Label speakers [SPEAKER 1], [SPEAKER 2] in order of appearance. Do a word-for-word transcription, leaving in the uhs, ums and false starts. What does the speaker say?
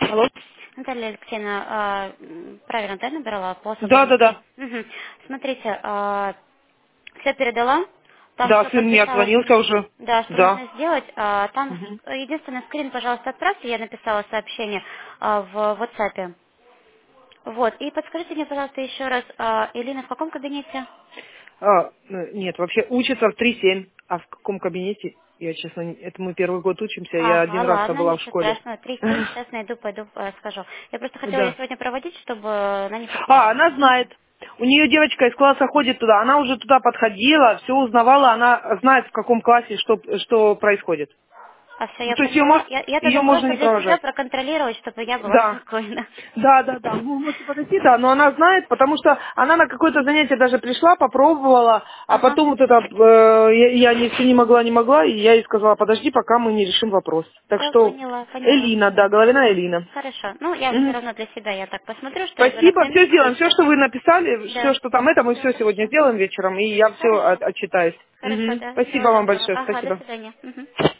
[SPEAKER 1] Алло?
[SPEAKER 2] Наталья Алексеевна, а, м, правильно, да, набрала по
[SPEAKER 1] Да,
[SPEAKER 2] особому
[SPEAKER 1] да, да.
[SPEAKER 2] счету? Мгм. Смотрите, все передала, там
[SPEAKER 1] Да,
[SPEAKER 2] все
[SPEAKER 1] сын мне
[SPEAKER 2] подписала, что,
[SPEAKER 1] отзвонился уже.
[SPEAKER 2] да, что
[SPEAKER 1] Да.
[SPEAKER 2] нужно сделать. А, там
[SPEAKER 1] Мгм.
[SPEAKER 2] с- единственное, скрин, пожалуйста, отправьте, я написала сообщение а, в WhatsApp. Вот, и подскажите мне, пожалуйста, еще раз, а, Элина в каком кабинете?
[SPEAKER 1] А, э, нет, вообще учится в три семь. А в каком кабинете? Я, честно, не- это мы первый год учимся. Я
[SPEAKER 2] Ага,
[SPEAKER 1] один раз
[SPEAKER 2] ладно,
[SPEAKER 1] была в
[SPEAKER 2] ничего
[SPEAKER 1] школе.
[SPEAKER 2] страшного. Три семь, сейчас найду, пойду э, скажу. Я просто хотела ее
[SPEAKER 1] Да.
[SPEAKER 2] сегодня проводить, чтобы она не
[SPEAKER 1] А,
[SPEAKER 2] потерялась.
[SPEAKER 1] она знает. У нее девочка из класса ходит туда. Она уже туда подходила, все узнавала. Она знает, в каком классе что, что происходит.
[SPEAKER 2] А все,
[SPEAKER 1] Ну,
[SPEAKER 2] я
[SPEAKER 1] то есть ее,
[SPEAKER 2] поняла.
[SPEAKER 1] может,
[SPEAKER 2] Я, я тогда
[SPEAKER 1] ее можно
[SPEAKER 2] просто
[SPEAKER 1] не
[SPEAKER 2] для себя
[SPEAKER 1] провожать.
[SPEAKER 2] проконтролировать, чтобы я была
[SPEAKER 1] Да.
[SPEAKER 2] спокойна.
[SPEAKER 1] Да, да, да. Вы можете подойти, да, но она знает, потому что она на какое-то занятие даже пришла, попробовала, а
[SPEAKER 2] Ага.
[SPEAKER 1] потом вот это, э, я, я не, все не могла, не могла, и я ей сказала, подожди, пока мы не решим вопрос. Так
[SPEAKER 2] Все,
[SPEAKER 1] что
[SPEAKER 2] поняла, поняла,
[SPEAKER 1] Элина,
[SPEAKER 2] все.
[SPEAKER 1] да, Головина Элина.
[SPEAKER 2] Хорошо. Ну, я все
[SPEAKER 1] Мгм.
[SPEAKER 2] равно для себя я так посмотрю, что ребенок
[SPEAKER 1] Спасибо,
[SPEAKER 2] на
[SPEAKER 1] все
[SPEAKER 2] месте и
[SPEAKER 1] сделаем, все,
[SPEAKER 2] все.
[SPEAKER 1] что вы написали, все,
[SPEAKER 2] Да.
[SPEAKER 1] что там это, мы
[SPEAKER 2] Все
[SPEAKER 1] все сегодня
[SPEAKER 2] хорошо.
[SPEAKER 1] сделаем вечером, и я все
[SPEAKER 2] Хорошо.
[SPEAKER 1] отчитаюсь.
[SPEAKER 2] Хорошо,
[SPEAKER 1] Мгм.
[SPEAKER 2] да.
[SPEAKER 1] Спасибо
[SPEAKER 2] Всего
[SPEAKER 1] вам
[SPEAKER 2] доброго.
[SPEAKER 1] большое,
[SPEAKER 2] Ага, до
[SPEAKER 1] спасибо.
[SPEAKER 2] свидания. Мгм.